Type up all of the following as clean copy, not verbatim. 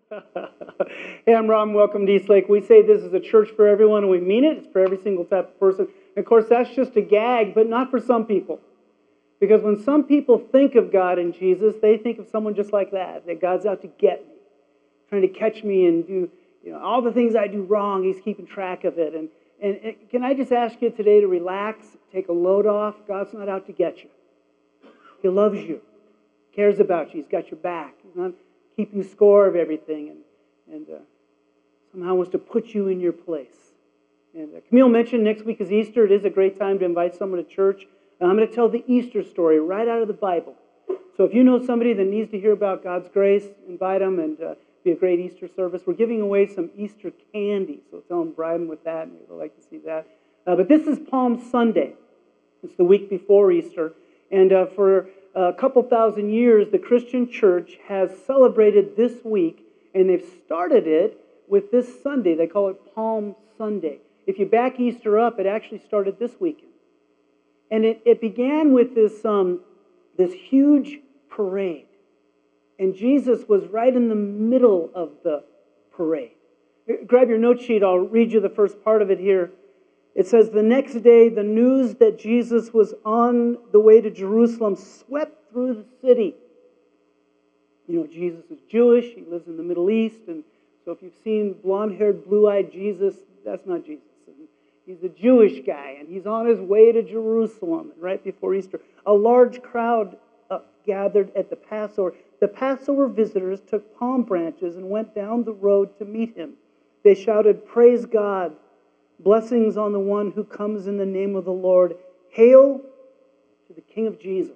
Hey, I'm Rob, and welcome to East Lake. We say this is a church for everyone, and we mean it. It's for every single type of person. And of course, that's just a gag, but not for some people. Because when some people think of God and Jesus, they think of someone just like that God's out to get me, trying to catch me and do all the things I do wrong. He's keeping track of it. And can I just ask you today to relax, take a load off? God's not out to get you. He loves you, cares about you. He's got your back. He's not keeping score of everything, and somehow wants to put you in your place. And Camille mentioned next week is Easter. It is a great time to invite someone to church. And I'm going to tell the Easter story right out of the Bible. So if you know somebody that needs to hear about God's grace, invite them and be a great Easter service. We're giving away some Easter candy, so tell them, bribe them with that. Maybe they'll like to see that. But this is Palm Sunday. It's the week before Easter. And for a couple thousand years, the Christian church has celebrated this week, and they've started it with this Sunday. They call it Palm Sunday. If you back Easter up, it actually started this weekend. And it began with this huge parade. And Jesus was right in the middle of the parade. Grab your note sheet. I'll read you the first part of it here. It says, the next day, the news that Jesus was on the way to Jerusalem swept through the city. You know, Jesus is Jewish. He lives in the Middle East. And so if you've seen blonde-haired, blue-eyed Jesus, that's not Jesus. And he's a Jewish guy, and he's on his way to Jerusalem. And right before Easter, a large crowd gathered at the Passover. The Passover visitors took palm branches and went down the road to meet him. They shouted, "Praise God! Blessings on the one who comes in the name of the Lord. Hail to the King of Jesus."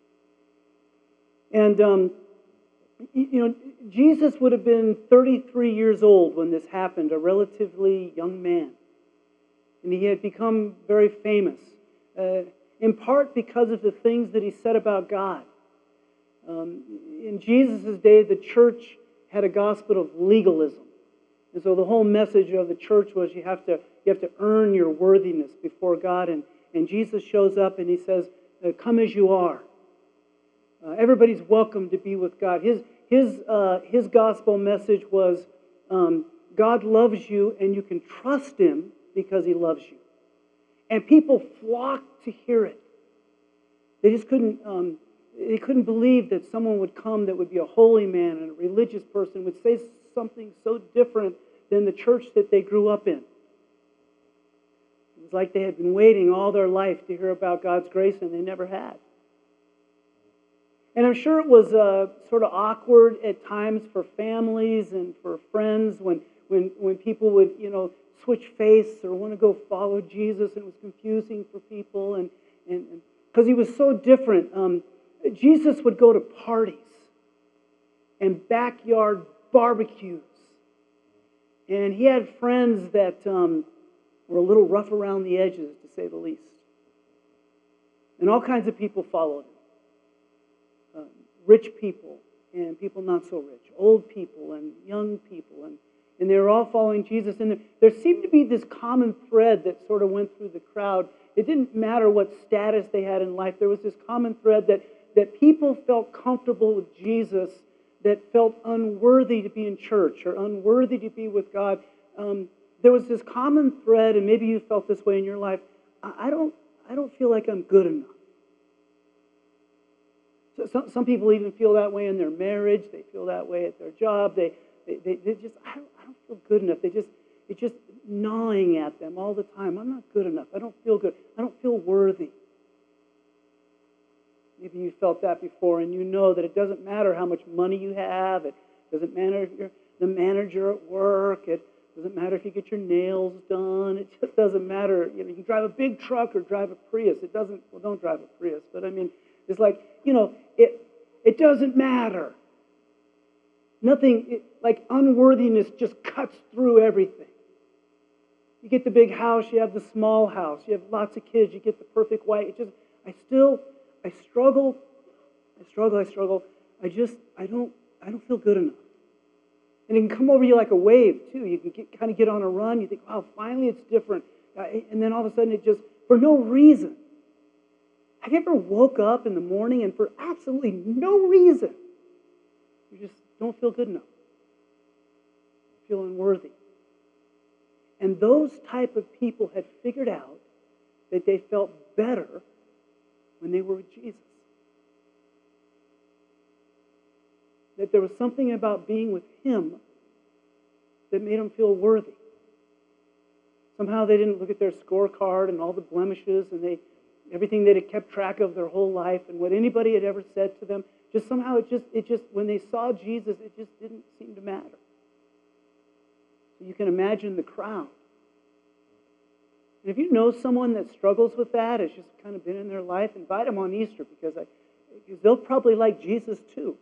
And, Jesus would have been 33 years old when this happened, a relatively young man. And he had become very famous, in part because of the things that he said about God. In Jesus' day, the church had a gospel of legalism. And so the whole message of the church was you have to earn your worthiness before God. And Jesus shows up and he says, come as you are. Everybody's welcome to be with God. His gospel message was God loves you and you can trust him because he loves you. And people flocked to hear it. They just couldn't believe that someone would come that would be a holy man and a religious person would say something so different than the church that they grew up in. It was like they had been waiting all their life to hear about God's grace, and they never had. And I'm sure it was sort of awkward at times for families and for friends when people would, switch faiths or want to go follow Jesus, and it was confusing for people, and because he was so different. Jesus would go to parties and backyard barbecues. And he had friends that were a little rough around the edges, to say the least. And all kinds of people followed him. Rich people and people not so rich. Old people and young people. And they were all following Jesus. And there seemed to be this common thread that sort of went through the crowd. It didn't matter what status they had in life. There was this common thread that people felt comfortable with Jesus, that felt unworthy to be in church or unworthy to be with God. There was this common thread, and maybe you felt this way in your life. I don't feel like I'm good enough. So some people even feel that way in their marriage. They feel that way at their job. They just I don't feel good enough. It's just gnawing at them all the time. I'm not good enough. I don't feel good. I don't feel worthy. Maybe you felt that before, and you know that it doesn't matter how much money you have. It doesn't matter if you're the manager at work. It doesn't matter if you get your nails done. It just doesn't matter. You can drive a big truck or drive a Prius. Don't drive a Prius. But I mean, it's like, it doesn't matter. Nothing, like unworthiness just cuts through everything. You get the big house, you have the small house, you have lots of kids, you get the perfect wife. I struggle. I don't feel good enough. And it can come over you like a wave, too. You can kind of get on a run. You think, wow, finally it's different. And then all of a sudden it just, for no reason. Have you ever woke up in the morning and for absolutely no reason, you just don't feel good enough? feel unworthy. And those type of people had figured out that they felt better when they were with Jesus. That there was something about being with Him that made them feel worthy. Somehow they didn't look at their scorecard and all the blemishes and everything they had kept track of their whole life and what anybody had ever said to them. Just somehow it just when they saw Jesus, it just didn't seem to matter. So you can imagine the crowd. And if you know someone that struggles with that, has just kind of been in their life, invite them on Easter because they'll probably like Jesus too.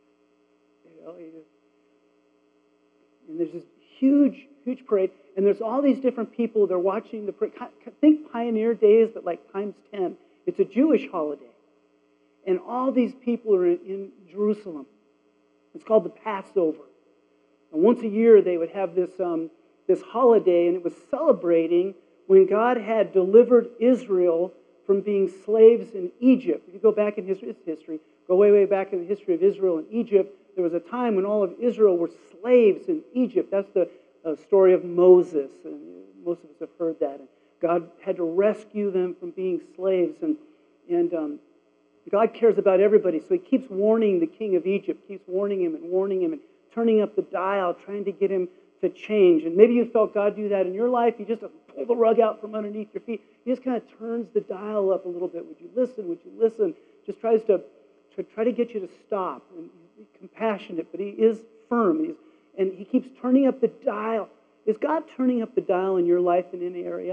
And there's this huge parade, and there's all these different people. They're watching the parade. Think Pioneer Days, but like times 10. It's a Jewish holiday. And all these people are in Jerusalem. It's called the Passover. And once a year, they would have this holiday, and it was celebrating when God had delivered Israel from being slaves in Egypt. If you go back in history, go way back in the history of Israel and Egypt, there was a time when all of Israel were slaves in Egypt. That's the story of Moses, and most of us have heard that. And God had to rescue them from being slaves, and God cares about everybody, so He keeps warning the king of Egypt, keeps warning him and turning up the dial, trying to get him to change. And maybe you felt God do that in your life. He just pull the rug out from underneath your feet. He just kind of turns the dial up a little bit. Would you listen? Would you listen? Just tries to try to get you to stop. And He's compassionate, but He is firm. And He keeps turning up the dial. Is God turning up the dial in your life in any area?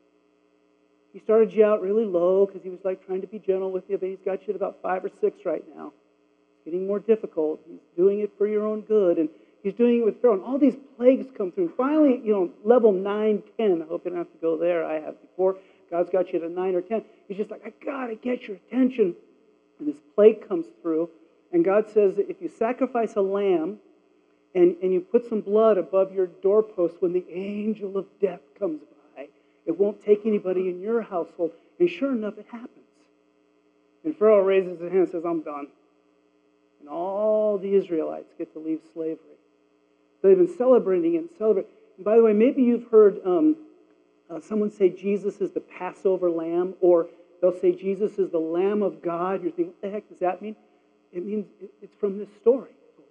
He started you out really low because He was like trying to be gentle with you, but He's got you at about 5 or 6 right now. It's getting more difficult. He's doing it for your own good, and He's doing it with Pharaoh. And all these plagues come through. Finally, level 9, 10. I hope you don't have to go there. I have before. God's got you at a 9 or 10. He's just like, I got to get your attention. And this plague comes through, and God says that if you sacrifice a lamb and you put some blood above your doorpost, when the angel of death comes by, it won't take anybody in your household. And sure enough, it happens. And Pharaoh raises his hand and says, I'm done. And all the Israelites get to leave slavery. So they've been celebrating and celebrating. And by the way, maybe you've heard someone say Jesus is the Passover lamb, or they'll say Jesus is the Lamb of God. You're thinking, what the heck does that mean? It means it's from this story.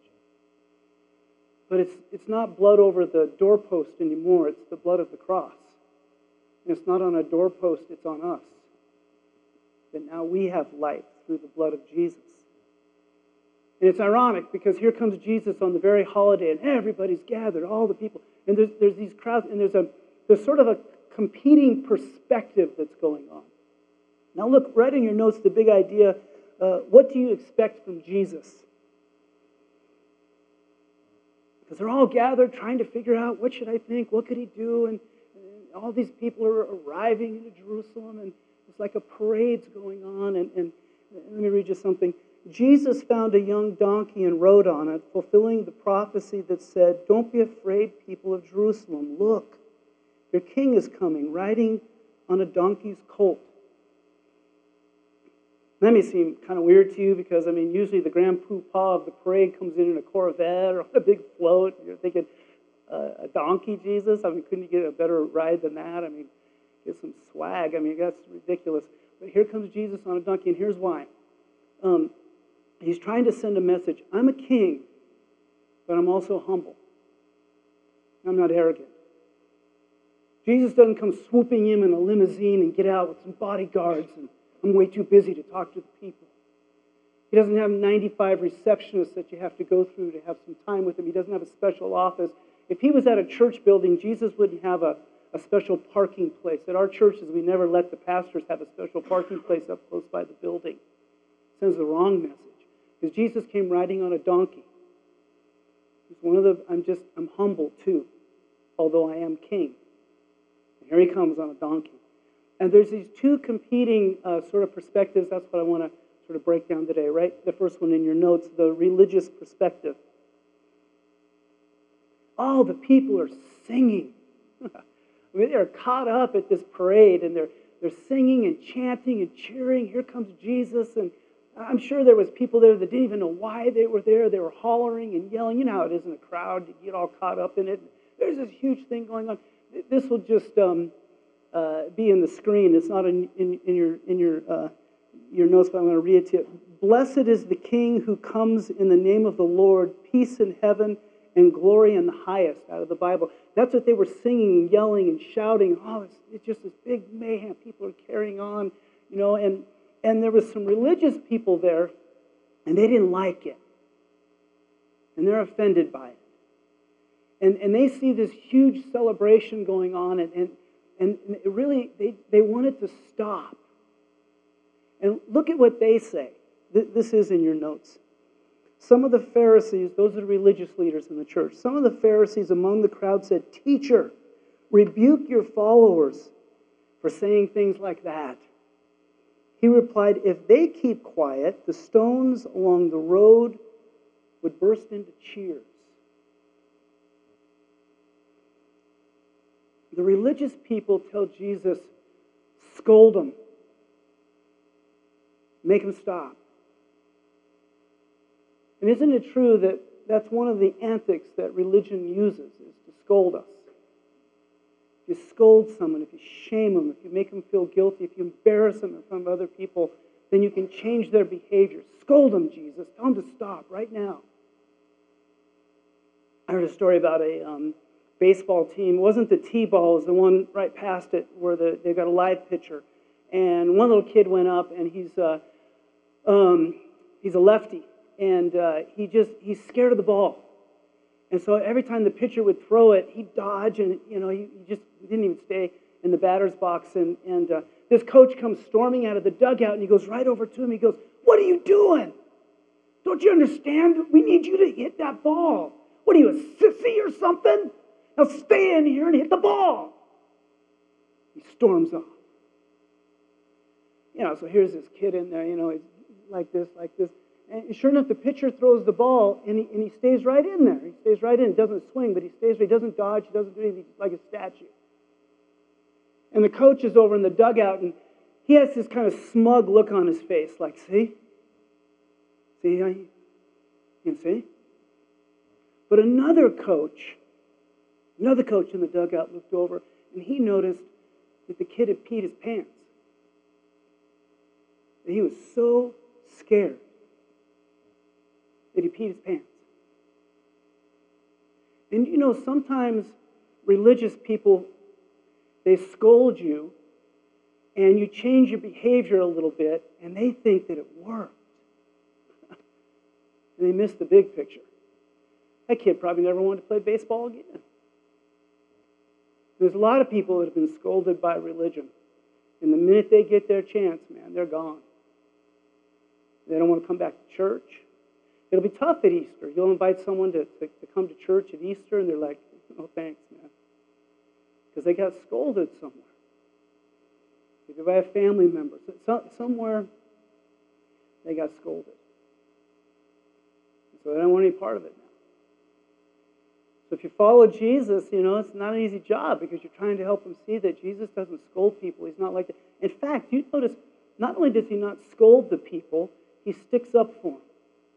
But it's not blood over the doorpost anymore. It's the blood of the cross. And it's not on a doorpost, it's on us. That now we have life through the blood of Jesus. And it's ironic because here comes Jesus on the very holiday and everybody's gathered, all the people. And there's these crowds, and there's sort of a competing perspective that's going on. Now look, write in your notes the big idea. What do you expect from Jesus? Because they're all gathered trying to figure out, what should I think? What could He do? And all these people are arriving into Jerusalem, and it's like a parade's going on. And let me read you something. Jesus found a young donkey and rode on it, fulfilling the prophecy that said, don't be afraid, people of Jerusalem. Look, your king is coming, riding on a donkey's colt. That may seem kind of weird to you because, usually the grand poobah of the parade comes in a Corvette or on a big float. You're thinking, a donkey, Jesus? Couldn't you get a better ride than that? Get some swag. That's ridiculous. But here comes Jesus on a donkey, and here's why. He's trying to send a message. I'm a king, but I'm also humble. I'm not arrogant. Jesus doesn't come swooping in a limousine and get out with some bodyguards, and I'm way too busy to talk to the people. He doesn't have 95 receptionists that you have to go through to have some time with Him. He doesn't have a special office. If He was at a church building, Jesus wouldn't have a special parking place. At our churches, we never let the pastors have a special parking place up close by the building. It sends the wrong message. Because Jesus came riding on a donkey. He's I'm humble too, although I am king. And here He comes on a donkey. And there's these two competing sort of perspectives. That's what I want to sort of break down today, right? The first one in your notes, the religious perspective. All the people are singing. They're caught up at this parade, and they're singing and chanting and cheering. Here comes Jesus, and I'm sure there was people there that didn't even know why they were there. They were hollering and yelling. You know how it is in a crowd. You get all caught up in it. There's this huge thing going on. This will just be in the screen. It's not in your notes, but I'm going to read it to you. Blessed is the King who comes in the name of the Lord, peace in heaven and glory in the highest, out of the Bible. That's what they were singing and yelling and shouting. Oh, it's just this big mayhem. People are carrying on, and there was some religious people there, and they didn't like it. And they're offended by it. And they see this huge celebration going on, and it really, they want it to stop. And look at what they say. This is in your notes. Some of the Pharisees, those are the religious leaders in the church, some of the Pharisees among the crowd said, "Teacher, rebuke your followers for saying things like that." He replied, "If they keep quiet, the stones along the road would burst into cheers." The religious people tell Jesus, scold them. Make them stop. And isn't it true that that's one of the antics that religion uses, is to scold us? If you scold someone, if you shame them, if you make them feel guilty, if you embarrass them in front of other people, then you can change their behavior. Scold them, Jesus. Tell them to stop right now. I heard a story about a baseball team. It wasn't the T-ball, it was the one right past it where they got a live pitcher. And one little kid went up, and he's a lefty. And he's scared of the ball. And so every time the pitcher would throw it, he'd dodge, and he just didn't even stay in the batter's box. And this coach comes storming out of the dugout, and he goes right over to him. He goes, "What are you doing? Don't you understand? We need you to hit that ball. What are you, a sissy or something? Now stay in here and hit the ball." He storms off. So here's this kid in there, he's like this. And sure enough, the pitcher throws the ball, and he stays right in there. He stays right in. He doesn't swing, but he stays. He doesn't dodge. He doesn't do anything. He's like a statue. And the coach is over in the dugout, and he has this kind of smug look on his face, like, see? You can see? But another coach in the dugout looked over, and he noticed that the kid had peed his pants. That he was so scared that he peed his pants. And sometimes religious people, they scold you, and you change your behavior a little bit, and they think that it worked. And they miss the big picture. That kid probably never wanted to play baseball again. There's a lot of people that have been scolded by religion. And the minute they get their chance, man, they're gone. They don't want to come back to church. It'll be tough at Easter. You'll invite someone to come to church at Easter, and they're like, "No thanks, man." Because they got scolded somewhere. Maybe by a family member. Somewhere they got scolded. So they don't want any part of it now. So if you follow Jesus, it's not an easy job because you're trying to help them see that Jesus doesn't scold people. He's not like that. In fact, you notice, not only does he not scold the people, he sticks up for them.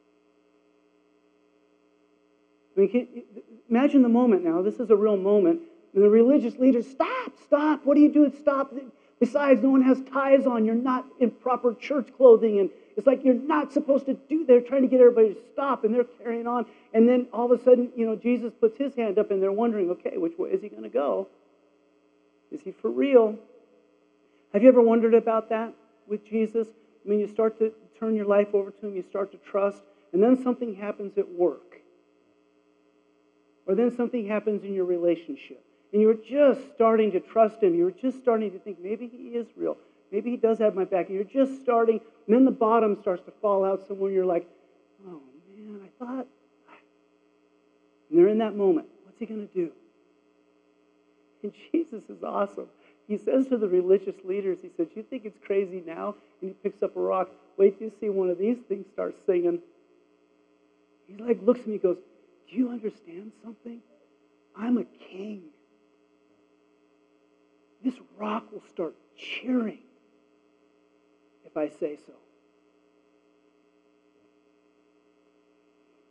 Imagine the moment now. This is a real moment. And the religious leaders, stop. What are you doing? Stop. Besides, no one has ties on. You're not in proper church clothing. And it's like you're not supposed to do. They're trying to get everybody to stop, and they're carrying on. And then all of a sudden, Jesus puts his hand up, and they're wondering, okay, which way is he going to go? Is he for real? Have you ever wondered about that with Jesus? You start to turn your life over to him. You start to trust. And then something happens at work. Or then something happens in your relationship. And you're just starting to trust him. You're just starting to think, maybe he is real. Maybe he does have my back. And you're just starting, and then the bottom starts to fall out somewhere. You're like, oh man, I thought. And they're in that moment. What's he going to do? And Jesus is awesome. He says to the religious leaders, he says, "You think it's crazy now?" And he picks up a rock. Wait till you see one of these things start singing. He looks at me and goes, "Do you understand something? I'm a king. This rock will start cheering if I say so."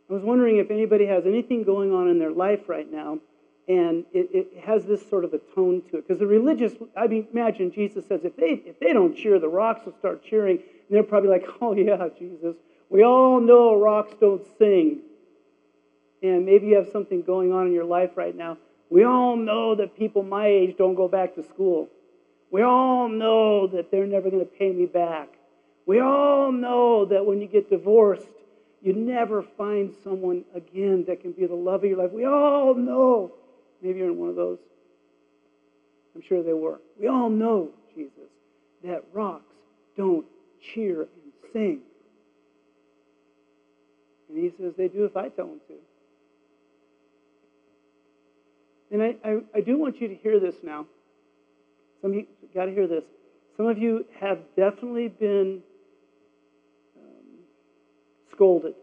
I was wondering if anybody has anything going on in their life right now, and it has this sort of a tone to it. Because the religious, I mean, imagine Jesus says, if they don't cheer, the rocks will start cheering. And they're probably like, oh yeah, Jesus, we all know rocks don't sing. And maybe you have something going on in your life right now. We all know that people my age don't go back to school. We all know that they're never going to pay me back. We all know that when you get divorced, you never find someone again that can be the love of your life. We all know. Maybe you're in one of those. I'm sure they were. We all know, Jesus, that rocks don't cheer and sing. And he says they do if I tell them to. And I do want you to hear this now. Some of you got to hear this. Some of you have definitely been scolded.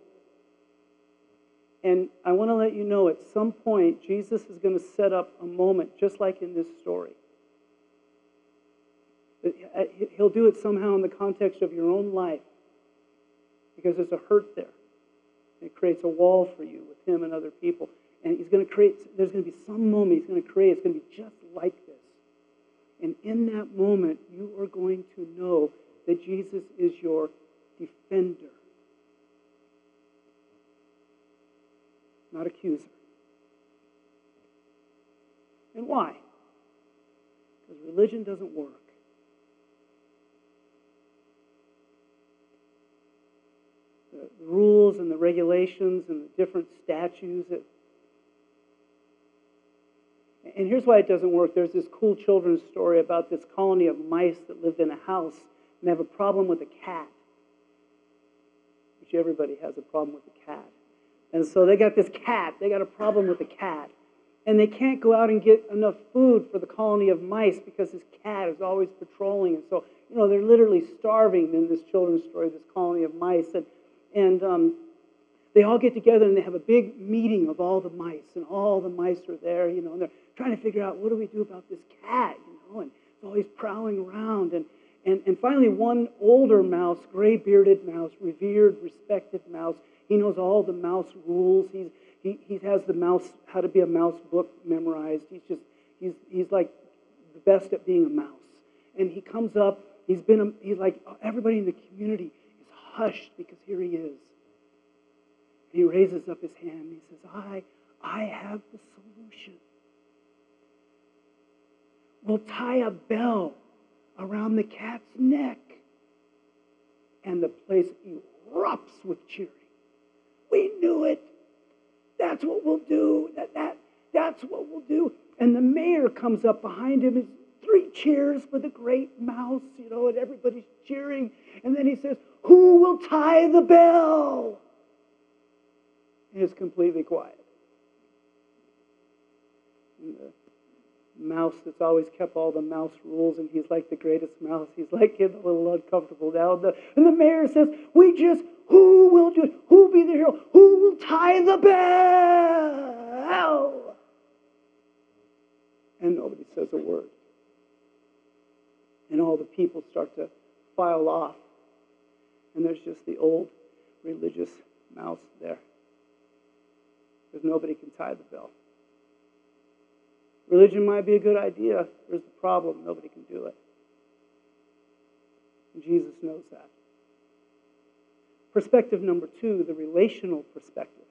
And I want to let you know at some point, Jesus is going to set up a moment just like in this story. He'll do it somehow in the context of your own life because there's a hurt there. It creates a wall for you with him and other people. And he's going to create, there's going to be some moment he's going to create, it's going to be just like this. And in that moment, you are going to know that Jesus is your defender, not accuser. And why? Because religion doesn't work. The rules and the regulations and the different statutes. And here's why it doesn't work. There's this cool children's story about this colony of mice that lived in a house and they have a problem with a cat. Which everybody has a problem with a cat. And so they got this cat. They got a problem with the cat. And they can't go out and get enough food for the colony of mice because this cat is always patrolling. And so, they're literally starving in this children's story, this colony of mice. And they all get together and they have a big meeting of all the mice. And all the mice are there, and they're trying to figure out, what do we do about this cat, And it's always prowling around. And finally, one older mouse, gray-bearded mouse, revered, respected mouse, he knows all the mouse rules. He has the mouse, how to be a mouse book memorized. He's like the best at being a mouse. And he comes up, he's like, everybody in the community is hushed because here he is. And he raises up his hand and he says, I have the solution. We'll tie a bell around the cat's neck. And the place erupts with cheering. We knew it. That's what we'll do. That's what we'll do. And the mayor comes up behind him. It's 3 cheers for the great mouse, and everybody's cheering. And then he says, who will tie the bell? And it's completely quiet. And the mouse that's always kept all the mouse rules, and he's like the greatest mouse. He's like getting a little uncomfortable now. And the mayor says, who will do it? Who will be the hero? Who will tie the bell? And nobody says a word. And all the people start to file off. And there's just the old religious mouse there. Because nobody can tie the bell. Religion might be a good idea. There's the problem. Nobody can do it. And Jesus knows that. Perspective number 2, the relational perspective.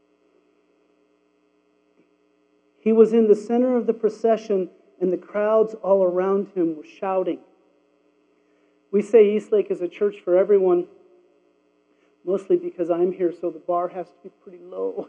He was in the center of the procession, and the crowds all around him were shouting. We say Eastlake is a church for everyone, mostly because I'm here, so the bar has to be pretty low.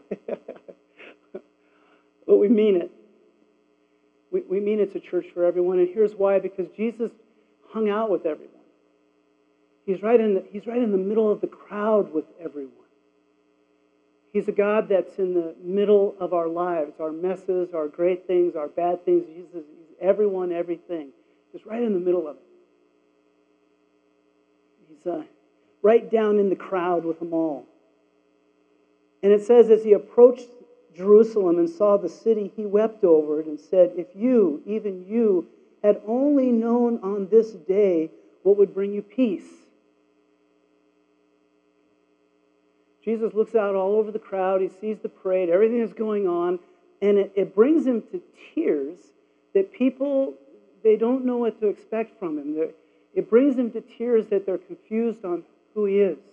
But we mean it. We mean it's a church for everyone, and here's why: because Jesus hung out with everyone. He's right in the middle of the crowd with everyone. He's a God that's in the middle of our lives, our messes, our great things, our bad things. He's everyone, everything. He's right in the middle of it. He's right down in the crowd with them all. And it says, as he approached Jerusalem and saw the city, he wept over it and said, if you, even you, had only known on this day what would bring you peace. Jesus looks out all over the crowd. He sees the parade, everything that's going on, and it brings him to tears that people, they don't know what to expect from him. It brings him to tears that they're confused on who he is.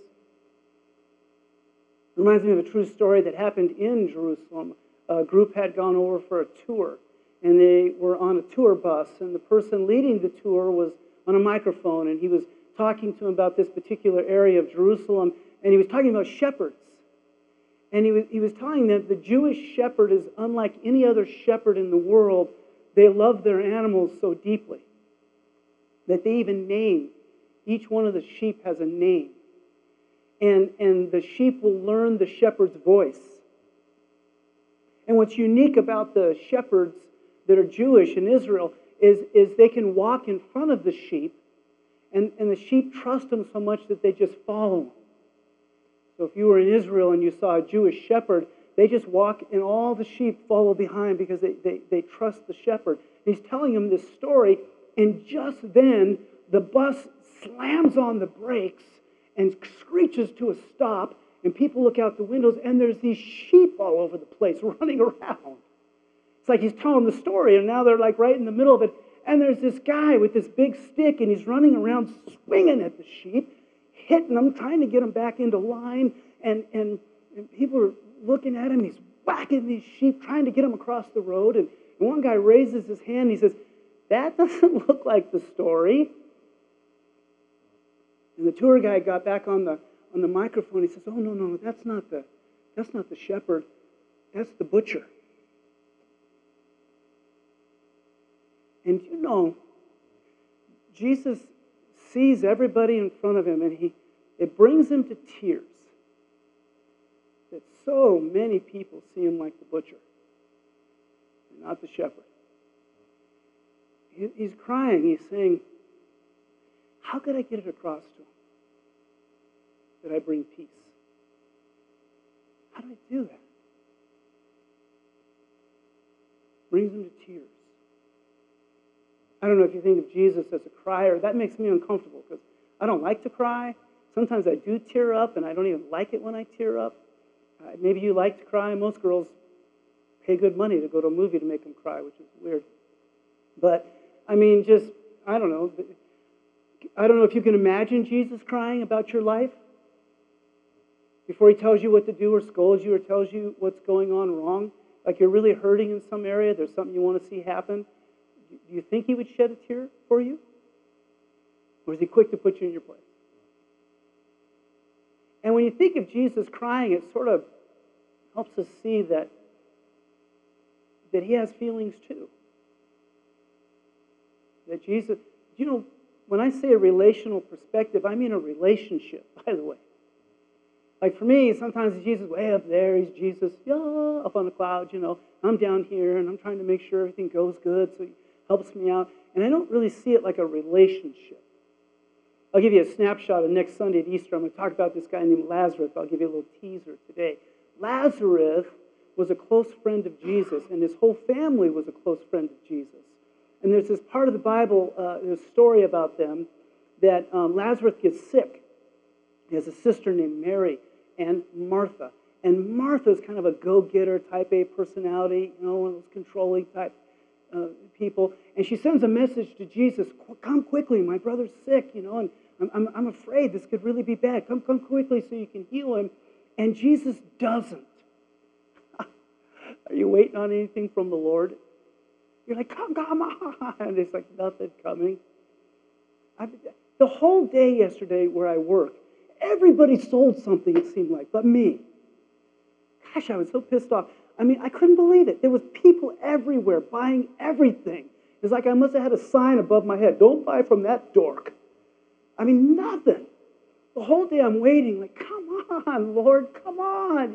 It reminds me of a true story that happened in Jerusalem. A group had gone over for a tour, and they were on a tour bus, and the person leading the tour was on a microphone, and he was talking to them about this particular area of Jerusalem, and he was talking about shepherds. And he was telling them the Jewish shepherd is unlike any other shepherd in the world. They love their animals so deeply that they even name, each one of the sheep has a name. And the sheep will learn the shepherd's voice. And what's unique about the shepherds that are Jewish in Israel is they can walk in front of the sheep, and the sheep trust them so much that they just follow them. So if you were in Israel and you saw a Jewish shepherd, they just walk and all the sheep follow behind because they trust the shepherd. And he's telling them this story, and just then the bus slams on the brakes and screeches to a stop, and people look out the windows, and there's these sheep all over the place running around. It's like he's telling the story, and now they're like right in the middle of it, and there's this guy with this big stick, and he's running around swinging at the sheep, hitting them, trying to get them back into line, and people are looking at him. He's whacking these sheep, trying to get them across the road, and one guy raises his hand, and he says, "That doesn't look like the story." And the tour guide got back on the microphone. He says, "Oh, no, that's not the shepherd. That's the butcher." And you know, Jesus sees everybody in front of him, and it brings him to tears that so many people see him like the butcher, and not the shepherd. He's crying. He's saying, "How could I get it across to him that I bring peace? How do I do that?" Brings him to tears. I don't know if you think of Jesus as a crier. That makes me uncomfortable because I don't like to cry. Sometimes I do tear up, and I don't even like it when I tear up. Maybe you like to cry. Most girls pay good money to go to a movie to make them cry, which is weird. But, I mean, I don't know. I don't know if you can imagine Jesus crying about your life before he tells you what to do or scolds you or tells you what's going on wrong. Like you're really hurting in some area. There's something you want to see happen. Do you think he would shed a tear for you? Or is he quick to put you in your place? And when you think of Jesus crying, it sort of helps us see that he has feelings too. That Jesus, when I say a relational perspective, I mean a relationship, by the way. Like for me, sometimes Jesus way up there, he's Jesus, up on the clouds, I'm down here, and I'm trying to make sure everything goes good, so he helps me out. And I don't really see it like a relationship. I'll give you a snapshot of next Sunday at Easter. I'm going to talk about this guy named Lazarus. I'll give you a little teaser today. Lazarus was a close friend of Jesus, and his whole family was a close friend of Jesus. And there's this part of the Bible, there's a story about them, that Lazarus gets sick. He has a sister named Mary and Martha. And Martha's kind of a go-getter, type A personality, one of those controlling type people. And she sends a message to Jesus, "Come quickly, my brother's sick, and I'm afraid this could really be bad. Come quickly so you can heal him." And Jesus doesn't. Are you waiting on anything from the Lord? You're like, come on. And it's like nothing coming. The whole day yesterday where I work, everybody sold something, it seemed like, but me. Gosh, I was so pissed off. I mean, I couldn't believe it. There was people everywhere buying everything. It's like I must have had a sign above my head, "Don't buy from that dork." I mean, nothing. The whole day I'm waiting, like, come on, Lord, come on.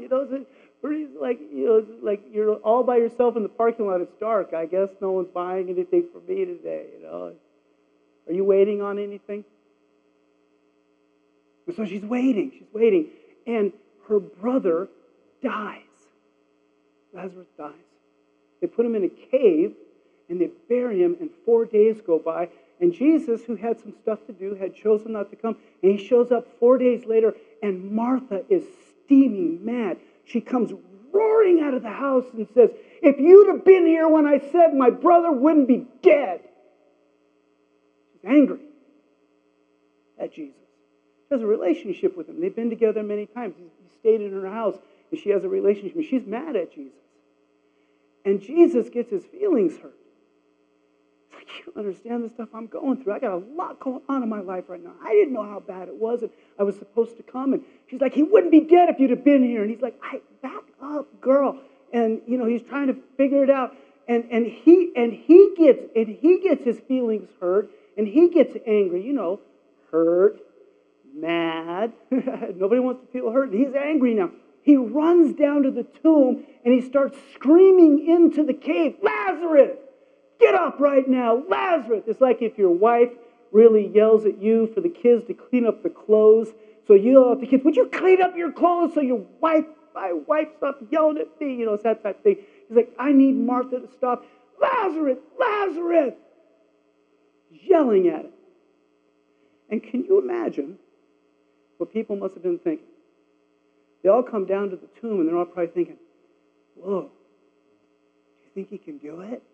Like you're all by yourself in the parking lot. It's dark. I guess no one's buying anything for me today. Are you waiting on anything? And so she's waiting. And her brother dies. Lazarus dies. They put him in a cave, and they bury him, and 4 days go by. And Jesus, who had some stuff to do, had chosen not to come. And he shows up 4 days later, and Martha is steaming mad. She comes roaring out of the house and says, if you'd have been here when I said my brother wouldn't be dead. She's angry at Jesus. She has a relationship with him. They've been together many times. He stayed in her house, and she has a relationship. And she's mad at Jesus. And Jesus gets his feelings hurt. He's like, you don't understand the stuff I'm going through. I got a lot going on in my life right now. I didn't know how bad it was, and I was supposed to come. And she's like, he wouldn't be dead if you'd have been here. And he's like, back up, girl. And he's trying to figure it out. And he gets his feelings hurt, and he gets angry. Hurt, mad. Nobody wants to feel hurt. He's angry now. He runs down to the tomb and he starts screaming into the cave, Lazarus, get up right now, Lazarus. It's like if your wife really yells at you for the kids to clean up the clothes. So you yell at the kids, would you clean up your clothes so my wife stops yelling at me? It's that type of thing. He's like, I need Martha to stop. Lazarus, Lazarus. Yelling at him. And can you imagine what people must have been thinking? They all come down to the tomb and they're all probably thinking, whoa, do you think he can do it?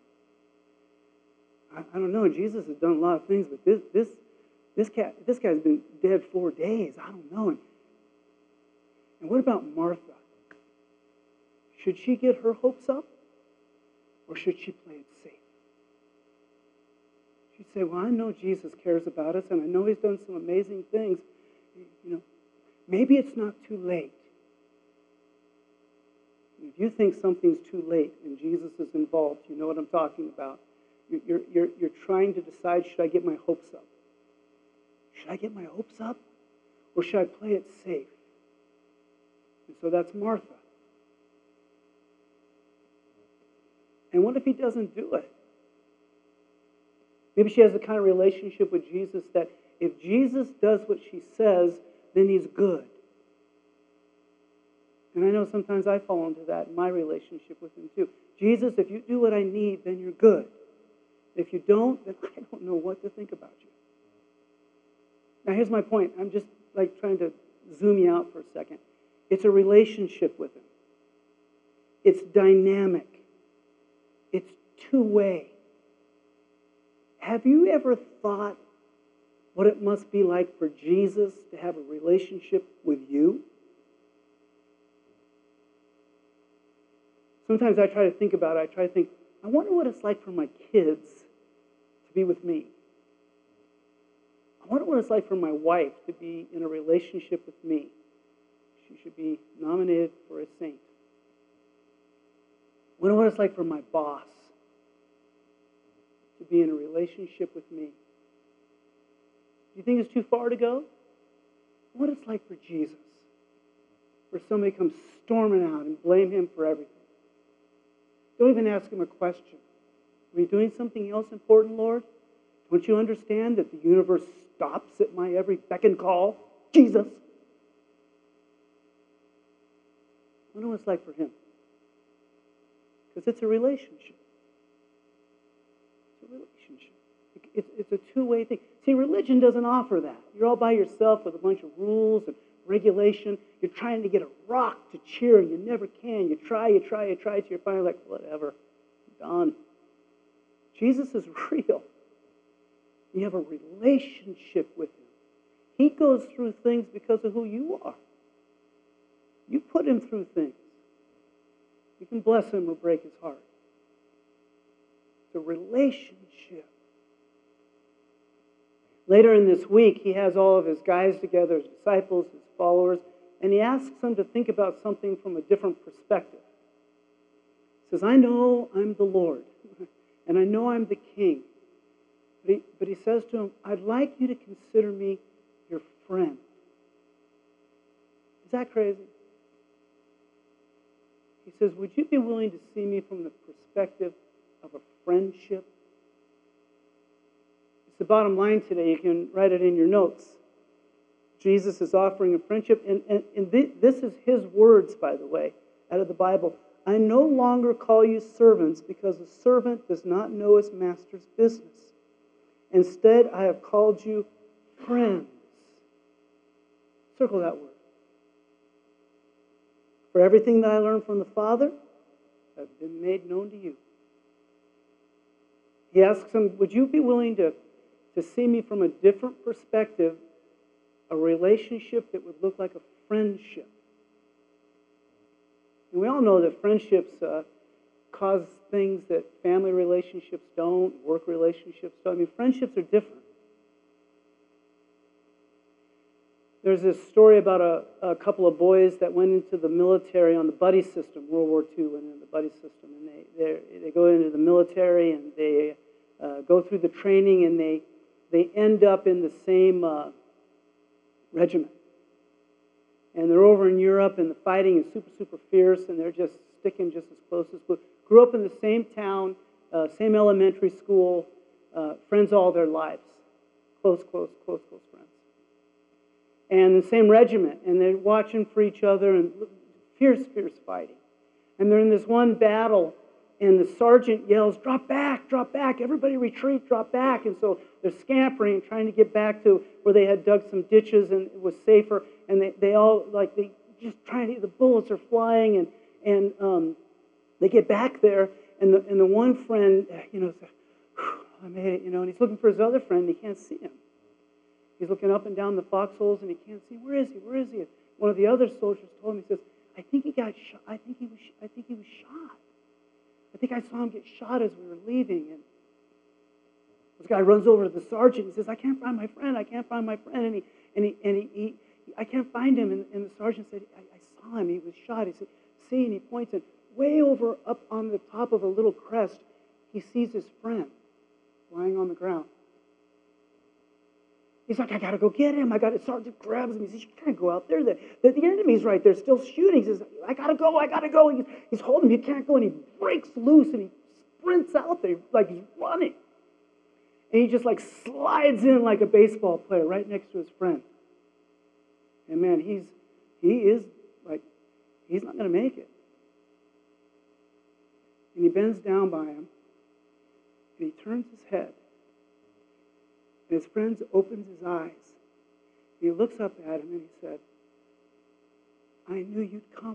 I don't know. Jesus has done a lot of things, but this guy's been dead 4 days. I don't know. And what about Martha? Should she get her hopes up? Or should she play it safe? She'd say, well, I know Jesus cares about us, and I know he's done some amazing things. Maybe it's not too late. If you think something's too late and Jesus is involved, you know what I'm talking about. You're trying to decide, should I get my hopes up? Should I get my hopes up? Or should I play it safe? And so that's Martha. And what if he doesn't do it? Maybe she has the kind of relationship with Jesus that if Jesus does what she says, then he's good. And I know sometimes I fall into that in my relationship with him too. Jesus, if you do what I need, then you're good. If you don't, then I don't know what to think about you. Now here's my point. I'm just trying to zoom you out for a second. It's a relationship with him. It's dynamic. It's two-way. Have you ever thought what it must be like for Jesus to have a relationship with you? Sometimes I try to think about it. I wonder what it's like for my kids to be with me. I wonder what it's like for my wife to be in a relationship with me. She should be nominated for a saint. I wonder what it's like for my boss to be in a relationship with me. Do you think it's too far to go? What it's like for Jesus, where somebody comes storming out and blame him for everything. Don't even ask him a question. Are you doing something else important, Lord? Don't you understand that the universe stops at my every beck and call? Jesus. I know what it's like for him. Because it's a relationship. It's a relationship. It's a two-way thing. See, religion doesn't offer that. You're all by yourself with a bunch of rules and regulation. You're trying to get a rock to cheer, and you never can. You try, till you're finally like, whatever, I'm done. Jesus is real. You have a relationship with him. He goes through things because of who you are. You put him through things. You can bless him or break his heart. It's a relationship. Later in this week, he has all of his guys together, his disciples, his followers, and he asks them to think about something from a different perspective. He says, I know I'm the Lord, and I know I'm the King. But he says to them, I'd like you to consider me your friend. Is that crazy? He says, would you be willing to see me from the perspective of a friendship? It's the bottom line today. You can write it in your notes. Jesus is offering a friendship. And this is his words, by the way, out of the Bible. I no longer call you servants because a servant does not know his master's business. Instead, I have called you friends. Circle that word. For everything that I learned from the Father has been made known to you. He asks him, would you be willing to see me from a different perspective, a relationship that would look like a friendship? And we all know that friendships cause things that family relationships don't, work relationships don't. I mean, friendships are different. There's this story about a couple of boys that went into the military on the buddy system. World War II went into the buddy system, and they go into the military and they go through the training, and they end up in the same regiment. And they're over in Europe, and the fighting is super, super fierce, and they're just sticking just as close as close. Grew up in the same town, same elementary school, friends all their lives. Close friends. And the same regiment, and they're watching for each other, and fierce fighting. And they're in this one battle, and the sergeant yells, drop back, everybody retreat, drop back. And so they're scampering, trying to get back to where they had dug some ditches and it was safer. And they all, they just trying to, the bullets are flying, and they get back there, and the one friend, says, I made it, and he's looking for his other friend, and he can't see him. He's looking up and down the foxholes, and he can't see. Where is he? And one of the other soldiers told him, he says, I think he got shot. I think he was shot. I think I saw him get shot as we were leaving. And this guy runs over to the sergeant. He says, I can't find my friend. I can't find my friend. And he I can't find him. And the sergeant said, I saw him. He was shot. He said, see, and he points, and way over up on the top of a little crest, he sees his friend lying on the ground. He's like, I got to go get him. Sergeant grabs him. He says, you can't go out there. The enemy's right there still shooting. He says, I got to go. He's holding him. He can't go. And he breaks loose, and he sprints out there like he's running. And he just slides in like a baseball player right next to his friend. And man, he's not going to make it. And he bends down by him, and he turns his head. And his friend opens his eyes. He looks up at him, and he said, I knew you'd come.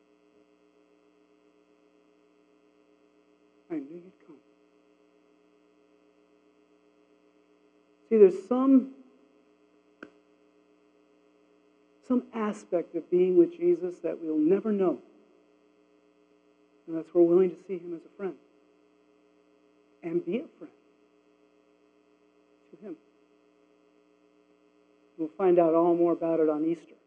I knew you'd come. See, there's some aspect of being with Jesus that we'll never know unless we're willing to see him as a friend and be a friend to him. We'll find out all more about it on Easter.